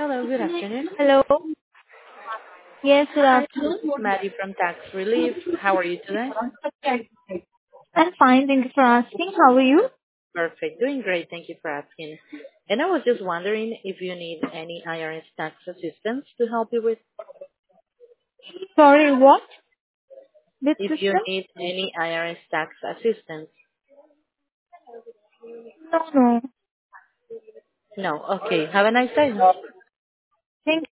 Hello, good afternoon. Hello. Yes, good Hi, afternoon. this is Maddie from Tax Relief. How are you today? I'm fine. Thank you for asking. How are you? Perfect. Doing great. Thank you for asking. And I was just wondering if you need any IRS tax assistance to help you with. Sorry, what? Which If you system? need any IRS tax assistance. No, no. No. Okay. Have a nice day. Thank